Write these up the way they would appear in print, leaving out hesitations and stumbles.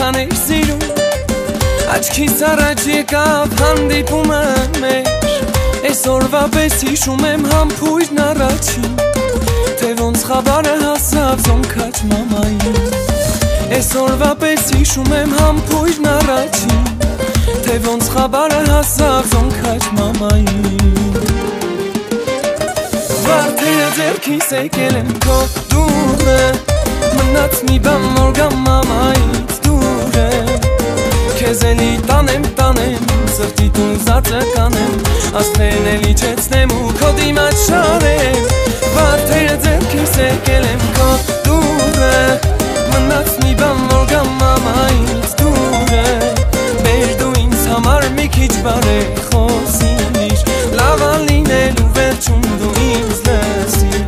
էր սիրում Աչքիս առաջ եկավ հանդիպումը մեր Այսօրվա պես հիշում եմ համբույրն առաջին Թե ոնց խաբարը հասավ զոնքաչ մամային Այսօրվա պես հիշում եմ համբույրն առաջին Թե ոնց խաբարը հասավ զոնքաչ մամային Վարդերը ձեռքիս եկել եմ քո դուրը Մնաց մի բան որ գամ մամայից դուր է Քեզ էլի տանեմ, սրտիդ ուզածը կանեմ Աստղերն էլ իջեցնեմ ու քո դիմաց շարեմ Վարդերը ձեռքիս եկել եմ քո դուրը Մնաց մի բան որ գամ մամայից դուր է Բեր դու ինձ համար մի քիչ բարեք խոսիր Լավ ա լինելու վերջում դու ինձ լսիր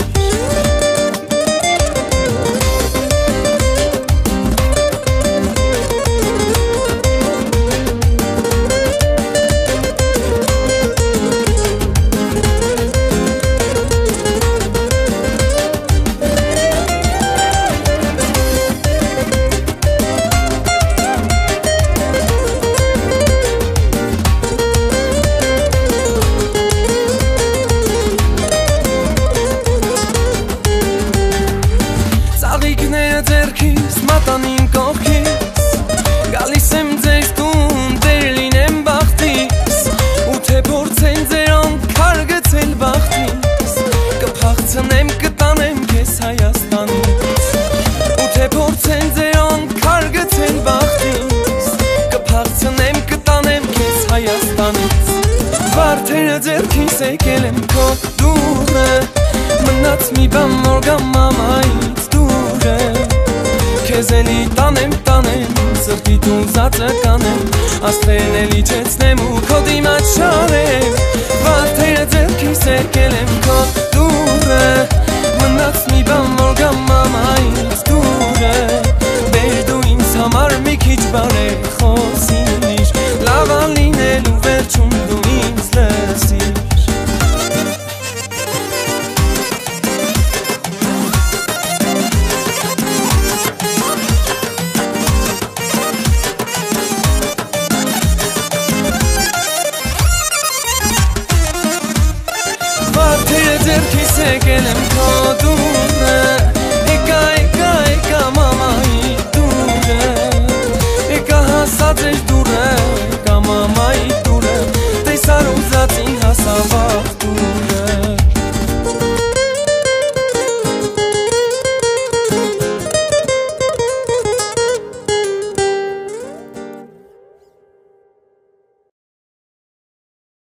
ձերքիս, մատանին կողքիս Գալիս եմ ձեզ տուն, դեր լինեմ բախտիս Ու թե փորձեն ձերանք քարգեցել բախտիս Կփախցնեմ, կտանեմ քեզ Հայաստանից Ու թե փորձեն ձերանք քարգեցել բախտիս Կփախցնեմ, կտանեմ քեզ Հայաստանից Վարդերը ձերքիս եկել եմ քո դուրը Մնաց մի բան որ գամ մամայից դուր է Քեզ էլի տանեմ, սրտիդ ուզածը կանեմ Աստղերն էլ իջեցնեմ ու քո դիմաց շարեմ Վարդերը ձեռքիս եկել եմ քո